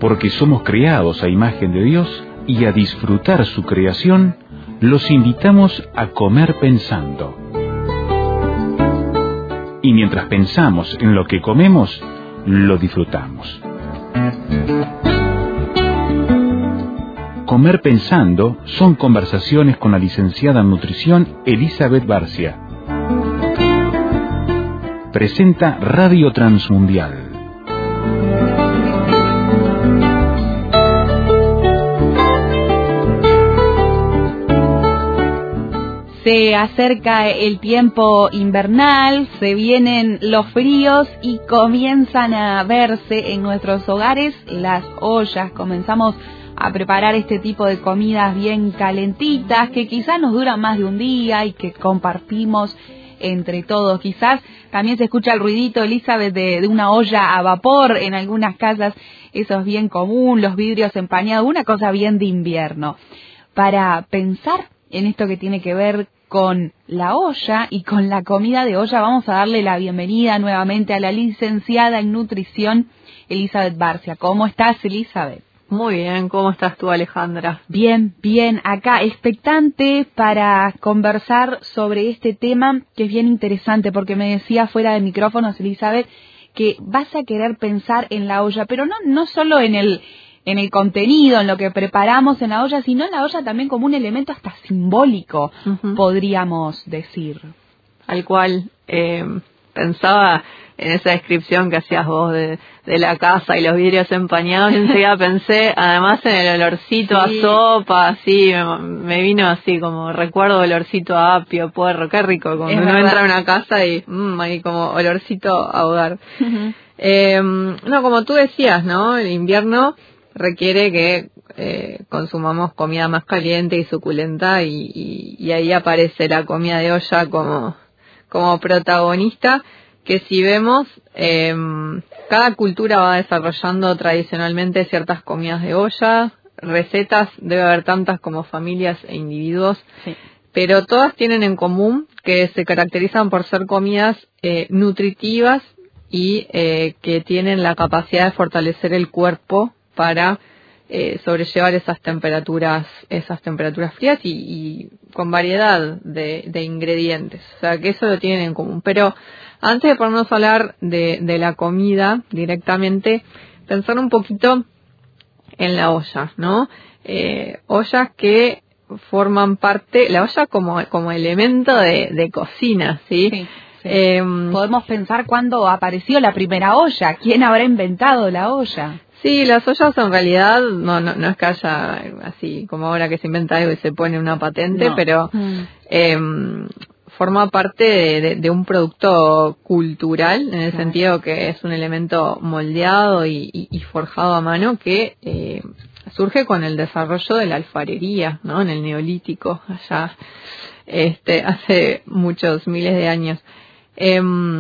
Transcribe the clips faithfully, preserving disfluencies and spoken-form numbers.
porque somos creados a imagen de Dios y a disfrutar su creación, los invitamos a comer pensando. Y mientras pensamos en lo que comemos, lo disfrutamos. Comer pensando son conversaciones con la licenciada en nutrición Elizabeth Barcia. Presenta Radio Transmundial. Se acerca el tiempo invernal, se vienen los fríos y comienzan a verse en nuestros hogares las ollas. Comenzamos a preparar este tipo de comidas bien calentitas que quizás nos duran más de un día y que compartimos entre todos. Quizás también se escucha el ruidito, Elizabeth, de, de una olla a vapor en algunas casas. Eso es bien común, los vidrios empañados, una cosa bien de invierno. Para pensar en esto que tiene que ver con la olla y con la comida de olla, vamos a darle la bienvenida nuevamente a la licenciada en nutrición Elizabeth Barcia. ¿Cómo estás, Elizabeth? Muy bien, ¿cómo estás tú, Alejandra? Bien, bien, acá expectante para conversar sobre este tema que es bien interesante, porque me decía fuera de micrófonos, Elizabeth, que vas a querer pensar en la olla, pero no, no solo en el en el contenido, en lo que preparamos en la olla, sino en la olla también como un elemento hasta simbólico, uh-huh. podríamos decir. Al cual eh, pensaba en esa descripción que hacías vos de, de la casa y los vidrios empañados, y enseguida pensé además en el olorcito sí. a sopa, así, me, me vino así como recuerdo olorcito a apio, puerro, qué rico, cuando uno entra a una casa y mmm, hay como olorcito a hogar. Uh-huh. Eh, no, como tú decías, ¿no? El invierno requiere que eh, consumamos comida más caliente y suculenta y, y, y ahí aparece la comida de olla como, como protagonista, que si vemos, eh, cada cultura va desarrollando tradicionalmente ciertas comidas de olla, recetas, debe haber tantas como familias e individuos, sí. pero todas tienen en común que se caracterizan por ser comidas eh, nutritivas y eh, que tienen la capacidad de fortalecer el cuerpo para eh, sobrellevar esas temperaturas, esas temperaturas frías y, y con variedad de, de ingredientes. O sea, que eso lo tienen en común. Pero antes de ponernos a hablar de, de la comida directamente, pensar un poquito en la olla, ¿no? Eh, ollas que forman parte, la olla como, como elemento de, de cocina, ¿sí? Sí. Sí. Eh, Podemos pensar cuándo apareció la primera olla, quién habrá inventado la olla. Sí, las ollas en realidad no, no, no es que haya así como ahora que se inventa algo y se pone una patente, no. pero mm. eh, forma parte de, de, de un producto cultural, en el claro. sentido que es un elemento moldeado y, y, y forjado a mano que eh, surge con el desarrollo de la alfarería, ¿no? En el Neolítico, allá este hace muchos miles de años. Eh,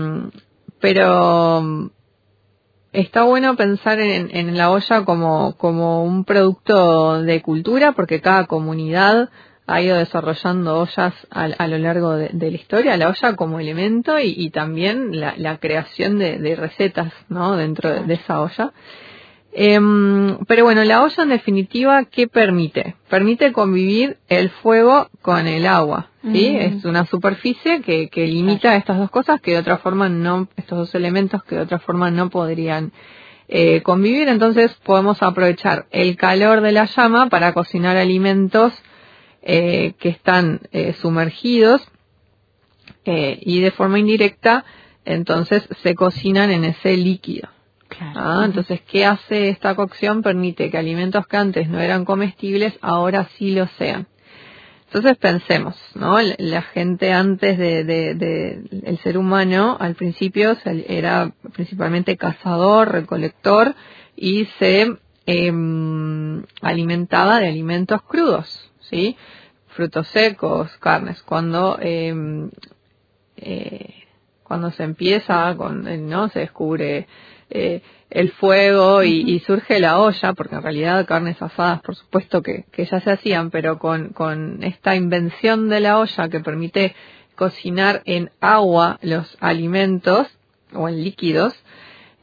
pero está bueno pensar en, en la olla como, como un producto de cultura, porque cada comunidad ha ido desarrollando ollas a, a lo largo de, de la historia, la olla como elemento y, y también la, la creación de, de recetas, ¿no? Dentro de, de esa olla. Eh, pero bueno, la olla en definitiva, ¿qué permite? Permite convivir el fuego con el agua, ¿sí? Mm. Es una superficie que, que limita estas dos cosas que de otra forma no, estos dos elementos que de otra forma no podrían eh, convivir. Entonces podemos aprovechar el calor de la llama para cocinar alimentos eh, que están eh, sumergidos eh, y de forma indirecta, entonces se cocinan en ese líquido. Claro. Ah, entonces, ¿qué hace esta cocción? Permite que alimentos que antes no eran comestibles, ahora sí lo sean. Entonces pensemos, ¿no? La gente antes de, de, de el ser humano, al principio era principalmente cazador, recolector y se eh, alimentaba de alimentos crudos, ¿sí? Frutos secos, carnes. Cuando eh, eh, cuando se empieza, con, ¿no? Se descubre Eh, el fuego y, y surge la olla, porque en realidad carnes asadas por supuesto que, que ya se hacían, pero con, con esta invención de la olla que permite cocinar en agua los alimentos o en líquidos,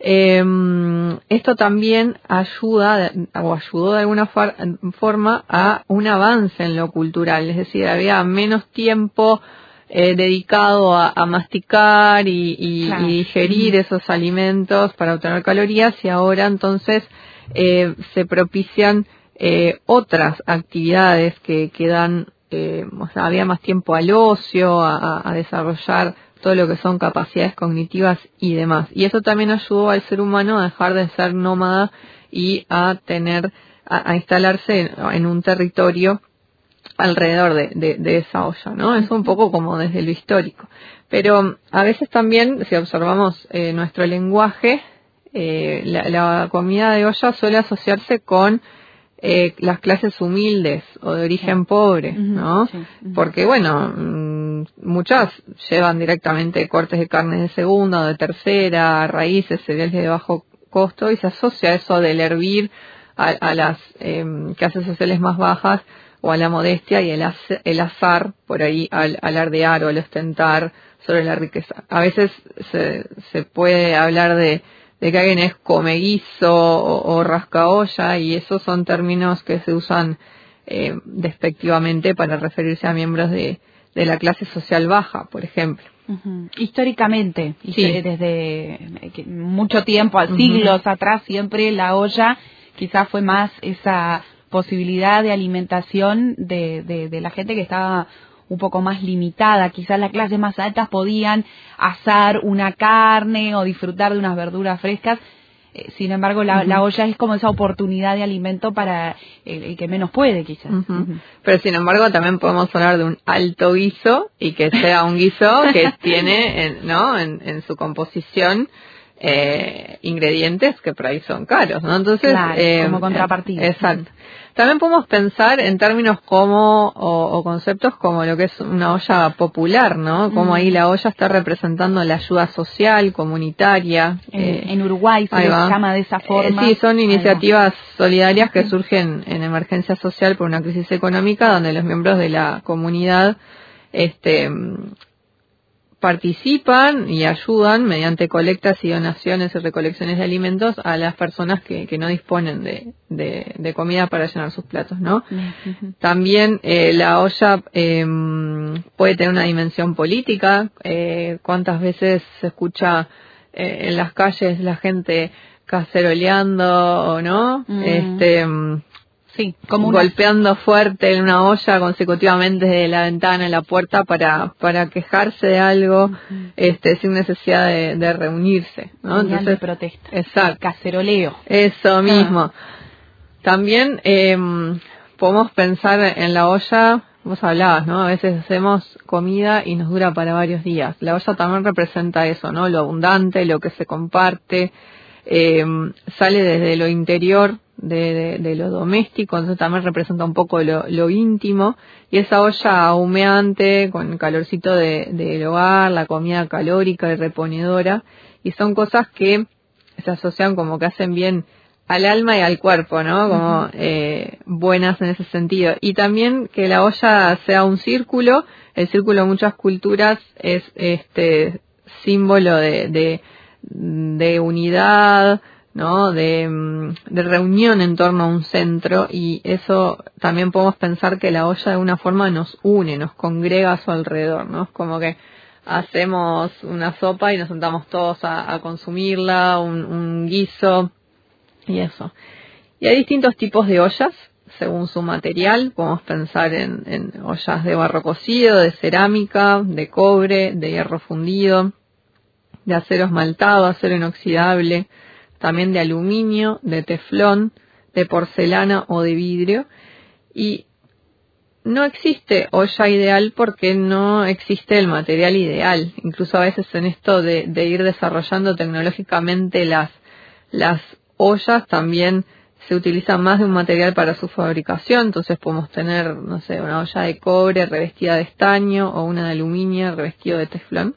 Eh, esto también ayuda o ayudó de alguna for- forma a un avance en lo cultural, es decir, había menos tiempo eh, dedicado a, a masticar y, y, Claro. y digerir esos alimentos para obtener calorías, y ahora entonces eh, se propician eh, otras actividades que, que dan, eh, o sea, había más tiempo al ocio, a, a desarrollar todo lo que son capacidades cognitivas y demás. Y eso también ayudó al ser humano a dejar de ser nómada y a tener, a, a instalarse en, en un territorio alrededor de, de, de esa olla, ¿no? Es un poco como desde lo histórico. Pero a veces también, si observamos eh, nuestro lenguaje, eh, la, la comida de olla suele asociarse con Eh, las clases humildes o de origen sí. pobre, ¿no? Sí. Uh-huh. Porque, bueno, mmm, muchas llevan directamente cortes de carne de segunda o de tercera, raíces, cereales de bajo costo, y se asocia eso del hervir a, a las eh, clases sociales más bajas o a la modestia y el, az- el azar, por ahí, al alardear o al ostentar sobre la riqueza. A veces se, se puede hablar de de que alguien es comeguizo o, o rascaolla, y esos son términos que se usan eh, despectivamente para referirse a miembros de, de la clase social baja, por ejemplo. Uh-huh. Históricamente, sí. desde mucho tiempo, a siglos uh-huh. atrás, siempre la olla quizás fue más esa posibilidad de alimentación de, de, de la gente que estaba un poco más limitada. Quizás las clases más altas podían asar una carne o disfrutar de unas verduras frescas. Eh, sin embargo, la, uh-huh. la olla es como esa oportunidad de alimento para el, el que menos puede, quizás. Uh-huh. Uh-huh. Pero sin embargo, también podemos hablar de un alto guiso, y que sea un guiso que tiene, en, ¿no? en, en su composición eh, ingredientes que por ahí son caros, ¿no? Entonces, claro, eh, como contrapartida. Eh, exacto. También podemos pensar en términos como, o, o conceptos como lo que es una olla popular, ¿no? Como mm. ahí la olla está representando la ayuda social, comunitaria. En, eh, en Uruguay se les llama de esa forma. Eh, sí, son iniciativas solidarias que surgen en emergencia social por una crisis económica, donde los miembros de la comunidad este participan y ayudan mediante colectas y donaciones y recolecciones de alimentos a las personas que, que no disponen de, de, de comida para llenar sus platos, ¿no? Uh-huh. También eh, la olla eh, puede tener una dimensión política. Eh, ¿Cuántas veces se escucha eh, en las calles la gente caceroleando, no? Uh-huh. Este... Sí, como una... golpeando fuerte en una olla consecutivamente desde la ventana a la puerta para para quejarse de algo, uh-huh. este sin necesidad de, de reunirse, ¿no? Entonces, de protesta. Exacto. Caceroleo. Eso mismo. Ah. También eh, podemos pensar en la olla. Vos hablabas, ¿no? A veces hacemos comida y nos dura para varios días. La olla también representa eso, ¿no? Lo abundante, lo que se comparte, eh, sale desde lo interior. De, de, de lo doméstico, entonces también representa un poco lo, lo íntimo, y esa olla humeante con el calorcito de, del hogar, la comida calórica y reponedora, y son cosas que se asocian como que hacen bien al alma y al cuerpo, ¿no? Como uh-huh. eh, buenas en ese sentido. Y también que la olla sea un círculo. El círculo en muchas culturas es este símbolo de, de, de unidad, ¿no? De, de reunión en torno a un centro, y eso también podemos pensar que la olla de alguna forma nos une, nos congrega a su alrededor, ¿no? Es como que hacemos una sopa y nos sentamos todos a, a consumirla, un, un guiso y eso. Y hay distintos tipos de ollas según su material. Podemos pensar en, en ollas de barro cocido, de cerámica, de cobre, de hierro fundido, de acero esmaltado, acero inoxidable, también de aluminio, de teflón, de porcelana o de vidrio. Y no existe olla ideal porque no existe el material ideal. Incluso a veces en esto de, de ir desarrollando tecnológicamente las, las ollas, también se utiliza más de un material para su fabricación. Entonces podemos tener, no sé, una olla de cobre revestida de estaño o una de aluminio revestida de teflón.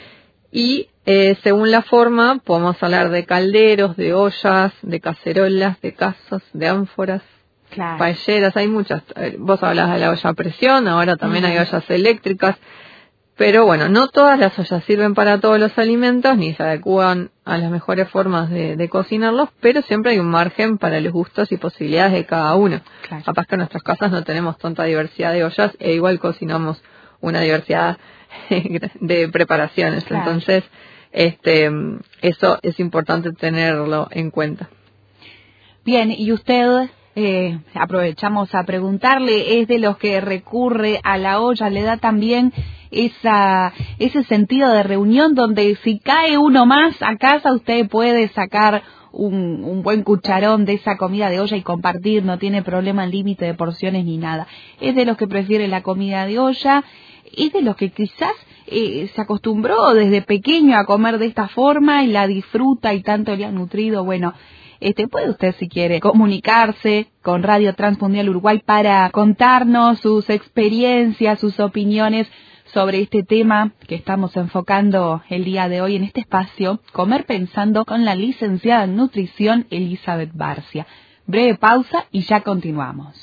Y eh, según la forma, podemos hablar de calderos, de ollas, de cacerolas, de casos, de ánforas, claro. paelleras. Hay muchas. Vos hablás de la olla a presión, ahora también uh-huh. hay ollas eléctricas. Pero bueno, no todas las ollas sirven para todos los alimentos, ni se adecuan a las mejores formas de, de cocinarlos, pero siempre hay un margen para los gustos y posibilidades de cada uno. Claro. Capaz que en nuestras casas no tenemos tanta diversidad de ollas e igual cocinamos una diversidad de preparaciones. Claro. Entonces, este, eso es importante tenerlo en cuenta. Bien, y usted... Eh, aprovechamos a preguntarle, ¿es de los que recurre a la olla? ¿Le da también esa ese sentido de reunión donde si cae uno más a casa usted puede sacar un, un buen cucharón de esa comida de olla y compartir, no tiene problema en límite de porciones ni nada? ¿Es de los que prefiere la comida de olla? ¿Es de los que quizás eh, se acostumbró desde pequeño a comer de esta forma y la disfruta y tanto le ha nutrido? Bueno, Este, puede usted, si quiere, comunicarse con Radio Transmundial Uruguay para contarnos sus experiencias, sus opiniones sobre este tema que estamos enfocando el día de hoy en este espacio, Comer Pensando, con la licenciada en nutrición Elizabeth Barcia. Breve pausa y ya continuamos.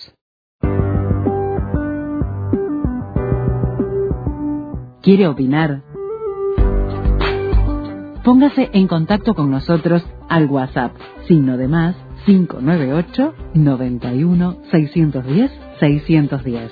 ¿Quiere opinar? Póngase en contacto con nosotros al WhatsApp, signo de más, cinco nueve ocho, noventa y uno, seiscientos diez, seiscientos diez.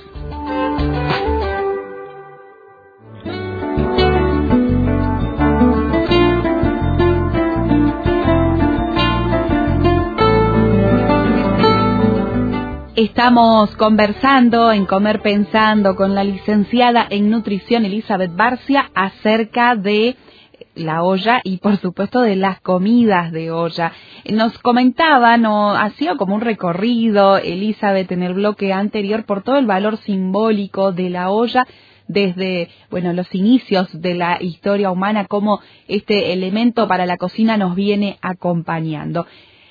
Estamos conversando en Comer Pensando con la licenciada en nutrición Elizabeth Barcia acerca de la olla y por supuesto de las comidas de olla. Nos comentaban, o ha sido como un recorrido, Elizabeth, en el bloque anterior por todo el valor simbólico de la olla desde, bueno, los inicios de la historia humana, cómo este elemento para la cocina nos viene acompañando.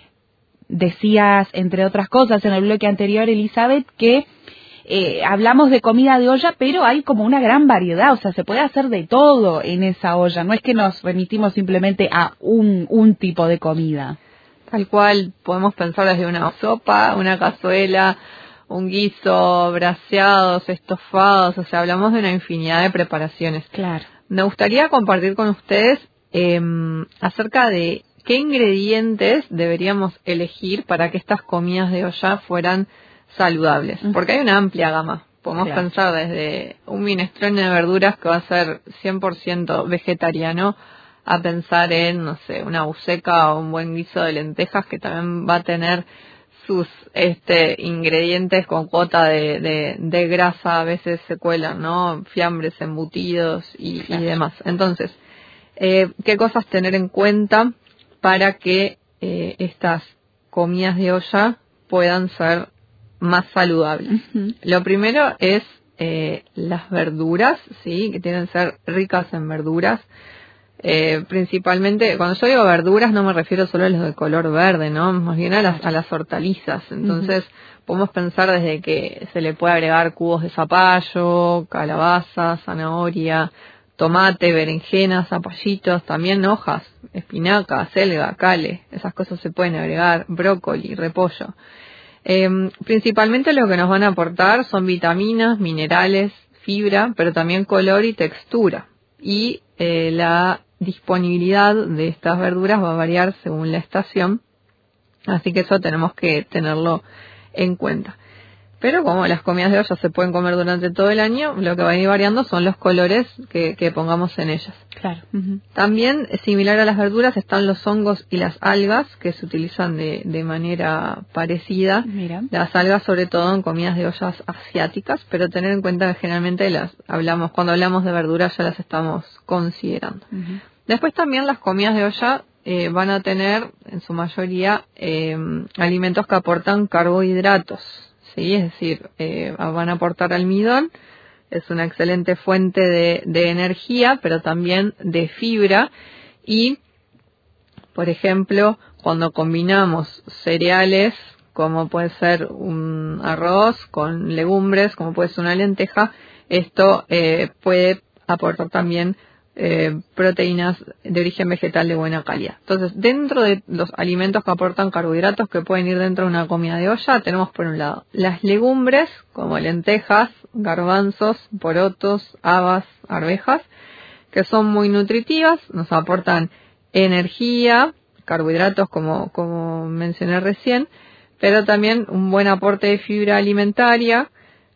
Decías, entre otras cosas, en el bloque anterior, Elizabeth, que Eh, hablamos de comida de olla, pero hay como una gran variedad, o sea, se puede hacer de todo en esa olla, no es que nos remitimos simplemente a un, un tipo de comida. Tal cual, podemos pensar desde una sopa, una cazuela, un guiso, braseados, estofados, o sea, hablamos de una infinidad de preparaciones. Claro. Me gustaría compartir con ustedes eh, acerca de qué ingredientes deberíamos elegir para que estas comidas de olla fueran saludables, porque hay una amplia gama. Podemos claro. pensar desde un minestrone de verduras que va a ser cien por ciento vegetariano a pensar en, no sé, una buceca o un buen guiso de lentejas que también va a tener sus este ingredientes con cuota de, de, de grasa, a veces se cuelan, ¿no? Fiambres, embutidos y, claro. y demás. Entonces, eh, ¿qué cosas tener en cuenta para que eh, estas comidas de olla puedan ser más saludables? Uh-huh. Lo primero es eh, las verduras, sí, que tienen que ser ricas en verduras. Eh, principalmente, cuando yo digo verduras no me refiero solo a los de color verde, ¿no? Más bien a las, a las hortalizas. Entonces, uh-huh. podemos pensar desde que se le puede agregar cubos de zapallo, calabaza, zanahoria, tomate, berenjenas, zapallitos, también hojas, espinaca, selga, cale, esas cosas se pueden agregar, brócoli, repollo. Eh, principalmente lo que nos van a aportar son vitaminas, minerales, fibra, pero también color y textura. Y eh, la disponibilidad de estas verduras va a variar según la estación, así que eso tenemos que tenerlo en cuenta. Pero como las comidas de olla se pueden comer durante todo el año, lo que va a ir variando son los colores que, que pongamos en ellas. Claro. Uh-huh. También, similar a las verduras, están los hongos y las algas, que se utilizan de, de manera parecida. Mira. Las algas, sobre todo en comidas de ollas asiáticas, pero tener en cuenta que generalmente las hablamos, cuando hablamos de verduras ya las estamos considerando. Uh-huh. Después también las comidas de olla eh, van a tener, en su mayoría, eh, alimentos que aportan carbohidratos. Sí, es decir, eh, van a aportar almidón, es una excelente fuente de, de energía, pero también de fibra. Y, por ejemplo, cuando combinamos cereales, como puede ser un arroz con legumbres, como puede ser una lenteja, esto eh, puede aportar también eh, proteínas de origen vegetal de buena calidad. Entonces, dentro de los alimentos que aportan carbohidratos que pueden ir dentro de una comida de olla, tenemos por un lado las legumbres, como lentejas, garbanzos, porotos, habas, arvejas, que son muy nutritivas, nos aportan energía, carbohidratos como, como mencioné recién, pero también un buen aporte de fibra alimentaria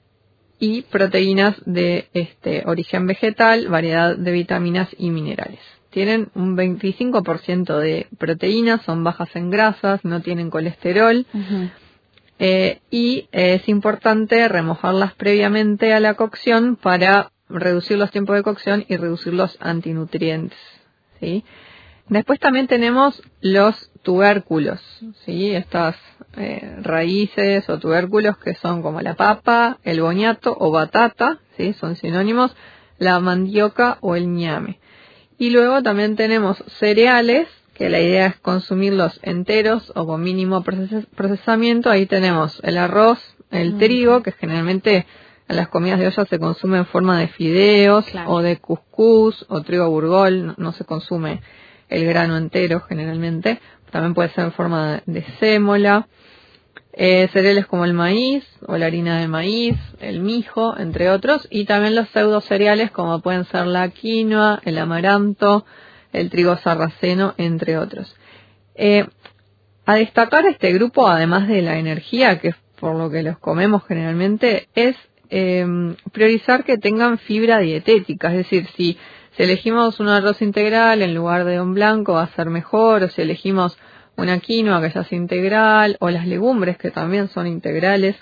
y proteínas de este origen vegetal, variedad de vitaminas y minerales. Tienen un veinticinco por ciento de proteínas, son bajas en grasas, no tienen colesterol. Uh-huh. eh, y eh, es importante remojarlas previamente a la cocción para reducir los tiempos de cocción y reducir los antinutrientes, ¿sí? Después también tenemos los tubérculos, ¿sí? Estas eh, raíces o tubérculos que son como la papa, el boniato o batata, ¿sí? Son sinónimos, la mandioca o el ñame. Y luego también tenemos cereales, que la idea es consumirlos enteros o con mínimo proces- procesamiento. Ahí tenemos el arroz, el mm. trigo, que generalmente en las comidas de olla se consume en forma de fideos, claro, o de cuscús o trigo burgol, no, no se consume el grano entero generalmente, también puede ser en forma de sémola, eh, cereales como el maíz o la harina de maíz, el mijo, entre otros, y también los pseudo cereales como pueden ser la quinoa, el amaranto, el trigo sarraceno, entre otros. Eh, a destacar este grupo, además de la energía, que es por lo que los comemos generalmente, es eh, priorizar que tengan fibra dietética, es decir, si Si elegimos un arroz integral en lugar de un blanco va a ser mejor, o si elegimos una quinoa que ya es integral, o las legumbres que también son integrales,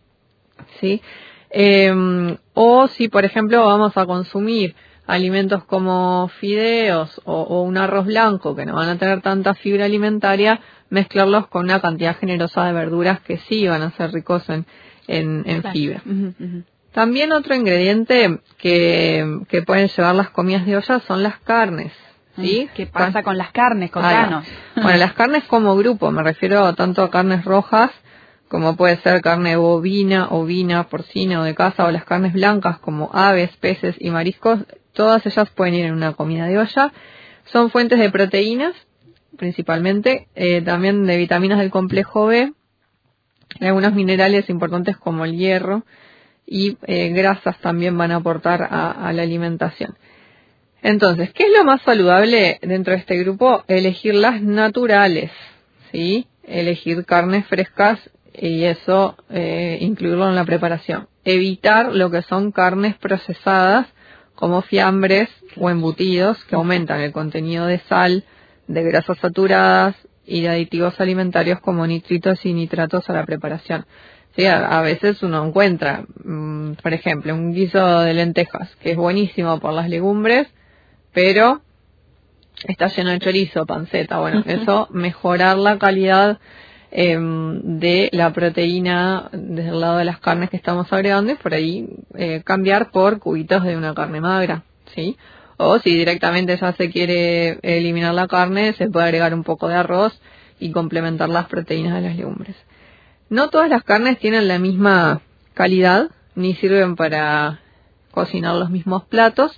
¿sí? Eh, o si, por ejemplo, vamos a consumir alimentos como fideos o, o un arroz blanco que no van a tener tanta fibra alimentaria, mezclarlos con una cantidad generosa de verduras que sí van a ser ricos en, en, en claro. fibra. Uh-huh, uh-huh. También otro ingrediente que, que pueden llevar las comidas de olla son las carnes, ¿sí? ¿Qué pasa con las carnes, contanos? Ah, bueno, las carnes como grupo, me refiero tanto a carnes rojas, como puede ser carne bovina, ovina, porcina o de caza, o las carnes blancas como aves, peces y mariscos, todas ellas pueden ir en una comida de olla. Son fuentes de proteínas, principalmente, eh, también de vitaminas del complejo B, y algunos minerales importantes como el hierro, y eh, grasas también van a aportar a, a la alimentación. Entonces, ¿qué es lo más saludable dentro de este grupo? Elegir las naturales, ¿sí? Elegir carnes frescas y eso eh, incluirlo en la preparación. Evitar lo que son carnes procesadas como fiambres o embutidos que aumentan el contenido de sal, de grasas saturadas y de aditivos alimentarios como nitritos y nitratos a la preparación. Sí, a, a veces uno encuentra, mmm, por ejemplo, un guiso de lentejas, que es buenísimo por las legumbres, pero está lleno de chorizo, panceta. Bueno, eso, mejorar la calidad eh, de la proteína desde el lado de las carnes que estamos agregando y por ahí eh, cambiar por cubitos de una carne magra, ¿sí? O si directamente ya se quiere eliminar la carne, se puede agregar un poco de arroz y complementar las proteínas de las legumbres. No todas las carnes tienen la misma calidad, ni sirven para cocinar los mismos platos.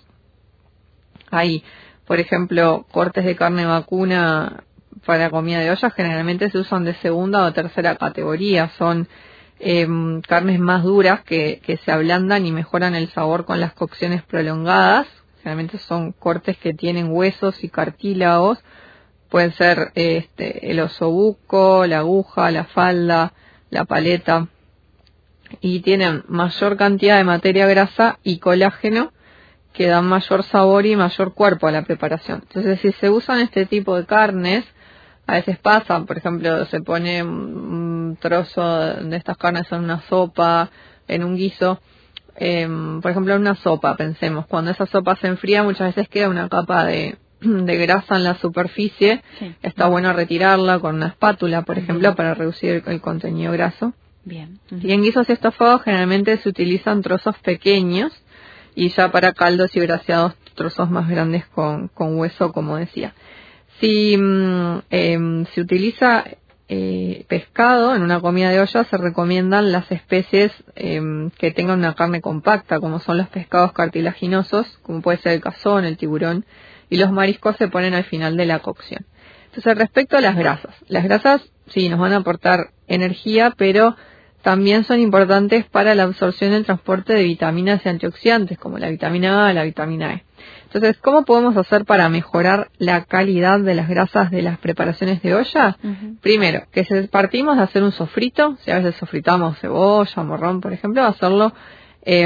Hay, por ejemplo, cortes de carne vacuna para comida de olla, generalmente se usan de segunda o tercera categoría. Son eh, carnes más duras que, que se ablandan y mejoran el sabor con las cocciones prolongadas. Generalmente son cortes que tienen huesos y cartílagos. Pueden ser este, el osobuco, la aguja, la falda, la paleta, y tienen mayor cantidad de materia grasa y colágeno que dan mayor sabor y mayor cuerpo a la preparación. Entonces, si se usan este tipo de carnes, a veces pasa, por ejemplo, se pone un trozo de estas carnes en una sopa, en un guiso, eh, por ejemplo, en una sopa, pensemos, cuando esa sopa se enfría muchas veces queda una capa de de grasa en la superficie, sí. Está bueno retirarla con una espátula, por ejemplo, uh-huh. para reducir el, el contenido graso. Bien. Uh-huh. Y en guisos y estofados generalmente se utilizan trozos pequeños y ya para caldos y braseados trozos más grandes con, con hueso, como decía. Si mm, eh, se utiliza eh, pescado, en una comida de olla se recomiendan las especies eh, que tengan una carne compacta, como son los pescados cartilaginosos, como puede ser el cazón, el tiburón, y los mariscos se ponen al final de la cocción. Entonces, respecto a las grasas, las grasas sí nos van a aportar energía, pero también son importantes para la absorción y el transporte de vitaminas y antioxidantes, como la vitamina A, la vitamina E. Entonces, ¿cómo podemos hacer para mejorar la calidad de las grasas de las preparaciones de olla? Uh-huh. Primero, que si partimos de hacer un sofrito, si a veces sofritamos cebolla, morrón, por ejemplo, hacerlo eh,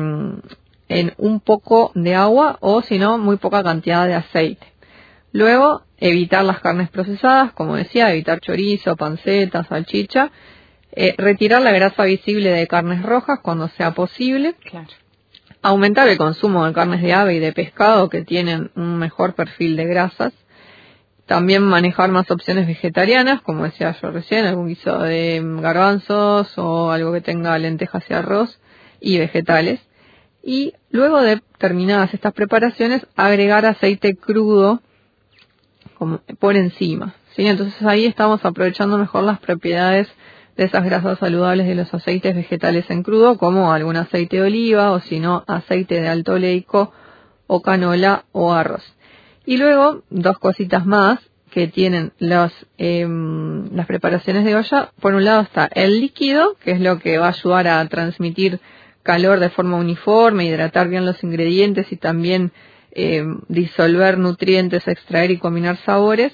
en un poco de agua o, si no, muy poca cantidad de aceite. Luego, evitar las carnes procesadas, como decía, evitar chorizo, panceta, salchicha. Eh, retirar la grasa visible de carnes rojas cuando sea posible. Claro. Aumentar el consumo de carnes de ave y de pescado que tienen un mejor perfil de grasas. También manejar más opciones vegetarianas, como decía yo recién, algún guiso de garbanzos o algo que tenga lentejas y arroz y vegetales. Y luego de terminadas estas preparaciones, agregar aceite crudo como por encima, ¿sí? Entonces ahí estamos aprovechando mejor las propiedades de esas grasas saludables de los aceites vegetales en crudo, como algún aceite de oliva o si no aceite de alto oleico o canola o arroz. Y luego dos cositas más que tienen los, eh, las preparaciones de olla. Por un lado está el líquido, que es lo que va a ayudar a transmitir calor de forma uniforme, hidratar bien los ingredientes y también eh, disolver nutrientes, extraer y combinar sabores,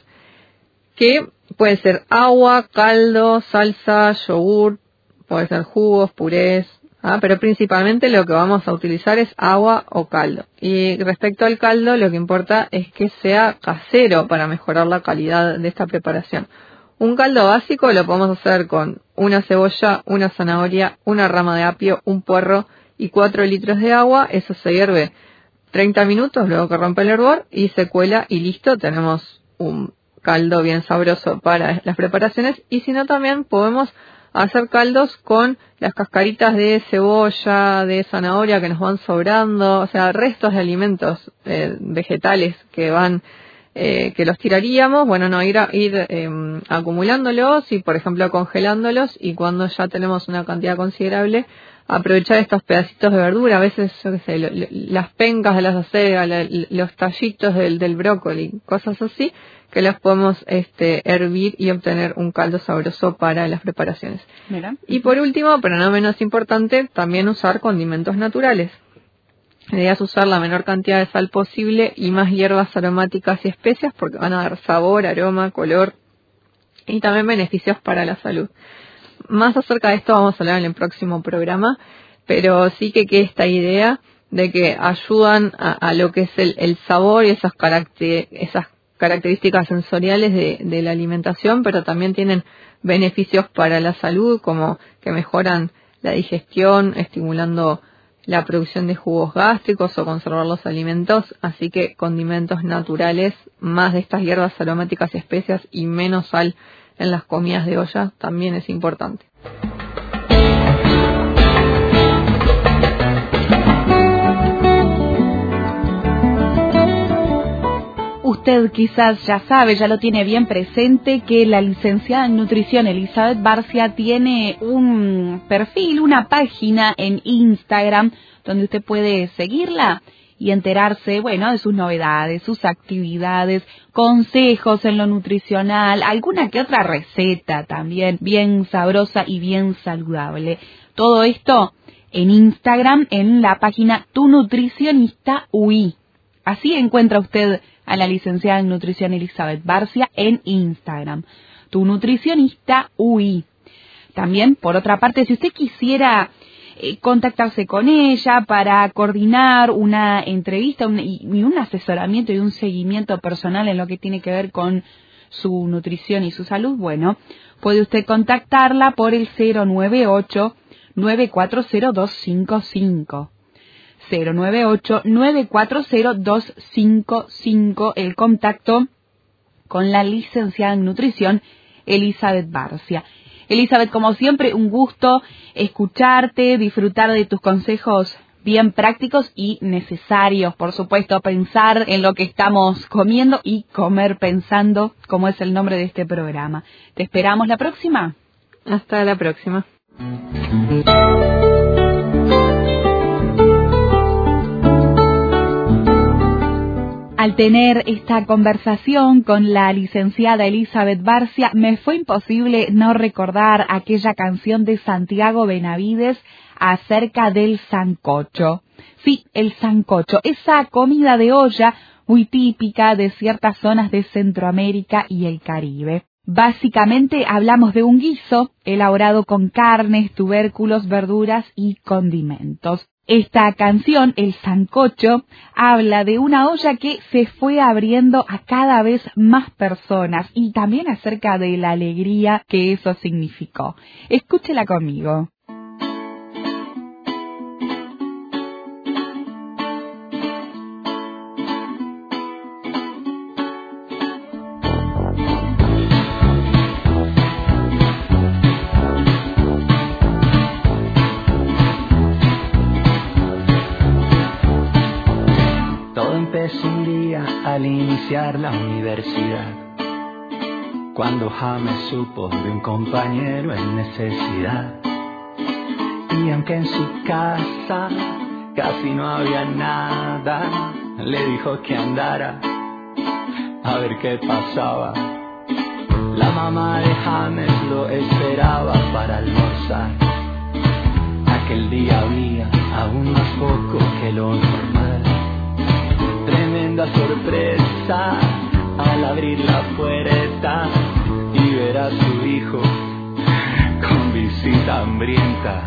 que puede ser agua, caldo, salsa, yogur, puede ser jugos, purés, ¿ah? Pero principalmente lo que vamos a utilizar es agua o caldo. Y respecto al caldo, lo que importa es que sea casero para mejorar la calidad de esta preparación. Un caldo básico lo podemos hacer con una cebolla, una zanahoria, una rama de apio, un puerro y cuatro litros de agua. Eso se hierve treinta minutos, luego que rompe el hervor y se cuela y listo, tenemos un caldo bien sabroso para las preparaciones. Y si no, también podemos hacer caldos con las cascaritas de cebolla, de zanahoria que nos van sobrando, o sea, restos de alimentos eh, vegetales que van eh, que los tiraríamos, bueno, no, ir, a, ir eh, acumulándolos y, por ejemplo, congelándolos, y cuando ya tenemos una cantidad considerable, aprovechar estos pedacitos de verdura, a veces, yo qué sé, lo, lo, las pencas de las acelgas, la, los tallitos del, del brócoli, cosas así, que los podemos este, hervir y obtener un caldo sabroso para las preparaciones. Mira. Y por último, pero no menos importante, también usar condimentos naturales. La idea es usar la menor cantidad de sal posible y más hierbas aromáticas y especias, porque van a dar sabor, aroma, color y también beneficios para la salud. Más acerca de esto vamos a hablar en el próximo programa, pero sí que que esta idea de que ayudan a, a lo que es el, el sabor y esas, caracter, esas características sensoriales de, de la alimentación, pero también tienen beneficios para la salud, como que mejoran la digestión, estimulando la producción de jugos gástricos o conservar los alimentos. Así que condimentos naturales, más de estas hierbas aromáticas y especias y menos sal en las comidas de olla también es importante. Usted quizás ya sabe, ya lo tiene bien presente, que la licenciada en nutrición Elizabeth Barcia tiene un perfil, una página en Instagram donde usted puede seguirla y enterarse, bueno, de sus novedades, sus actividades, consejos en lo nutricional, alguna que otra receta también bien sabrosa y bien saludable. Todo esto en Instagram, en la página Tu Nutricionista U I. Así encuentra usted a la licenciada en nutrición Elizabeth Barcia en Instagram, Tu Nutricionista U I. También, por otra parte, si usted quisiera eh, contactarse con ella para coordinar una entrevista un, y, y un asesoramiento y un seguimiento personal en lo que tiene que ver con su nutrición y su salud, bueno, puede usted contactarla por el cero nueve ocho, nueve cuatro cero, dos cinco cinco. cero nueve ocho, nueve cuatro cero, dos cinco cinco, el contacto con la licenciada en nutrición Elizabeth Barcia. Elizabeth, como siempre, un gusto escucharte, disfrutar de tus consejos bien prácticos y necesarios. Por supuesto, pensar en lo que estamos comiendo y comer pensando, como es el nombre de este programa. ¿Te esperamos la próxima? Hasta la próxima. Al tener esta conversación con la licenciada Elizabeth Barcia, me fue imposible no recordar aquella canción de Santiago Benavides acerca del sancocho. Sí, el sancocho, esa comida de olla muy típica de ciertas zonas de Centroamérica y el Caribe. Básicamente hablamos de un guiso elaborado con carnes, tubérculos, verduras y condimentos. Esta canción, El Sancocho, habla de una olla que se fue abriendo a cada vez más personas y también acerca de la alegría que eso significó. Escúchela conmigo. Un día al iniciar la universidad, cuando James supo de un compañero en necesidad, y aunque en su casa casi no había nada, le dijo que andara a ver qué pasaba. La mamá de James lo esperaba para almorzar. Aquel día había aún más poco que lo normal. Tremenda sorpresa al abrir la puerta y ver a su hijo con visita hambrienta.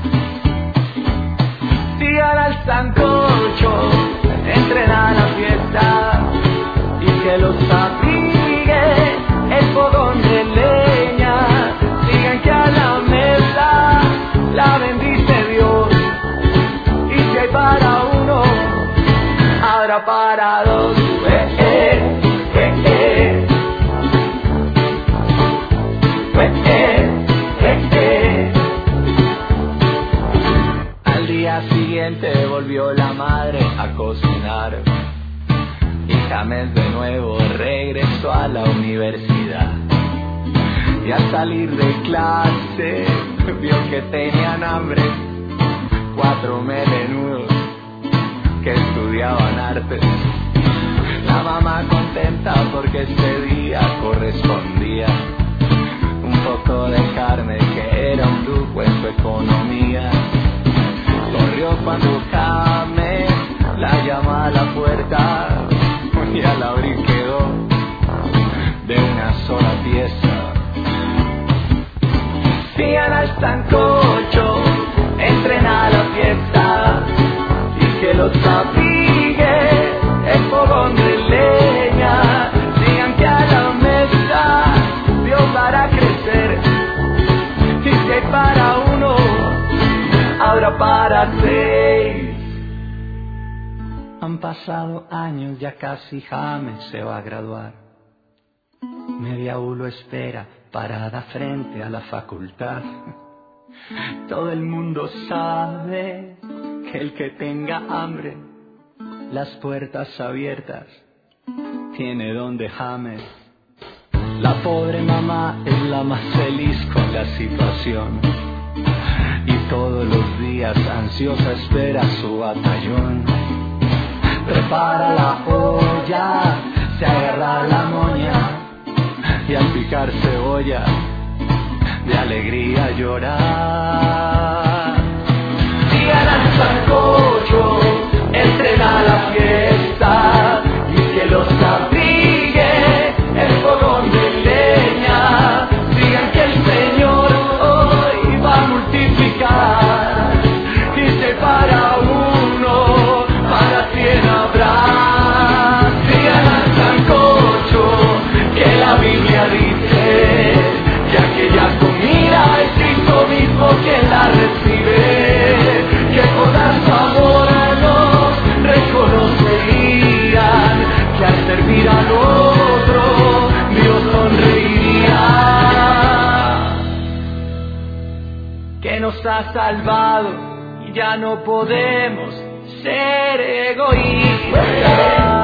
Sigan al sancocho, entren a la fiesta y que los abrigue el fogón de leña. Sigan que a la mesa la bendice Dios, y si hay para uno, habrá para dos. Eh, eh, eh, eh. Eh, eh, eh, eh. Al día siguiente volvió la madre a cocinar y James de nuevo regresó a la universidad. Y al salir de clase vio que tenían hambre cuatro melenudos que estudiaban artes. La mamá contenta porque este día correspondía un poco de carne que era un lujo en su economía. Corrió cuando James la llama a la puerta y al abrir quedó de una sola pieza. Sigan al sancocho, entren a la fiesta y que los abrigue el fogón de leña. Sigan que a la mesa Dios hará crecer, y si hay para uno, habrá para seis. Han pasado años, ya casi James se va a graduar. Media U lo espera parada frente a la facultad. Todo el mundo sabe que el que tenga hambre, las puertas abiertas tiene donde James. La pobre mamá es la más feliz con la situación y todos los días ansiosa espera su batallón. Prepara la olla, se agarra la moña y al picar cebolla de alegría llorar. Sigan al sancocho, entren a la fiesta y que los abrigue el fogón de leña. Sigan que el Señor hoy va a multiplicar, y si para uno, para cien habrá. Sigan al sancocho, que la Biblia dice que aquella comida es Cristo mismo quien la recibe, que por dar su amor nos reconocerían, que al servir al otro Dios sonreiría, que nos ha salvado y ya no podemos ser egoísta.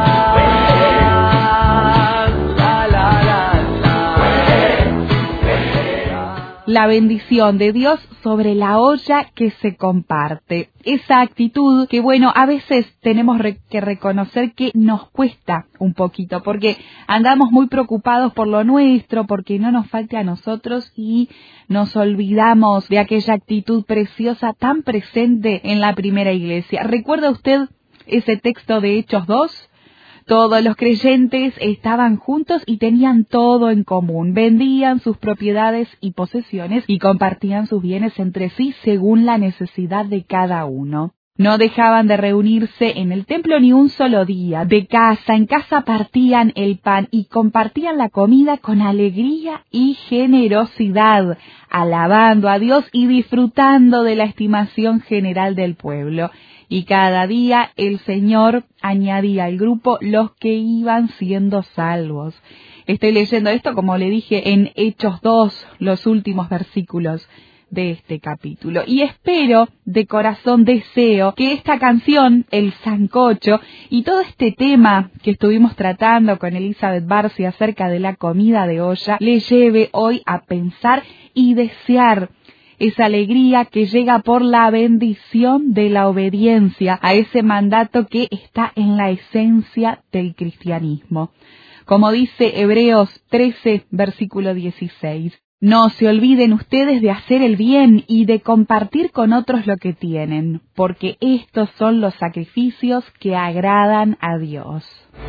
La bendición de Dios sobre la olla que se comparte. Esa actitud que, bueno, a veces tenemos re- que reconocer que nos cuesta un poquito, porque andamos muy preocupados por lo nuestro, porque no nos falte a nosotros y nos olvidamos de aquella actitud preciosa tan presente en la primera iglesia. ¿Recuerda usted ese texto de Hechos dos? Todos los creyentes estaban juntos y tenían todo en común. Vendían sus propiedades y posesiones y compartían sus bienes entre sí según la necesidad de cada uno. No dejaban de reunirse en el templo ni un solo día. De casa en casa partían el pan y compartían la comida con alegría y generosidad, alabando a Dios y disfrutando de la estimación general del pueblo. Y cada día el Señor añadía al grupo los que iban siendo salvos. Estoy leyendo esto, como le dije, en Hechos dos, los últimos versículos de este capítulo. Y espero, de corazón deseo, que esta canción, El Sancocho, y todo este tema que estuvimos tratando con Elizabeth Barsi acerca de la comida de olla, le lleve hoy a pensar y desear esa alegría que llega por la bendición de la obediencia a ese mandato que está en la esencia del cristianismo. Como dice Hebreos trece, versículo dieciséis, no se olviden ustedes de hacer el bien y de compartir con otros lo que tienen, porque estos son los sacrificios que agradan a Dios.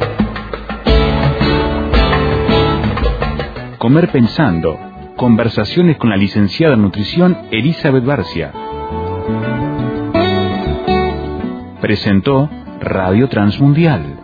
Comer pensando. Conversaciones con la licenciada en nutrición Elizabeth Barcia. Presentó Radio Transmundial.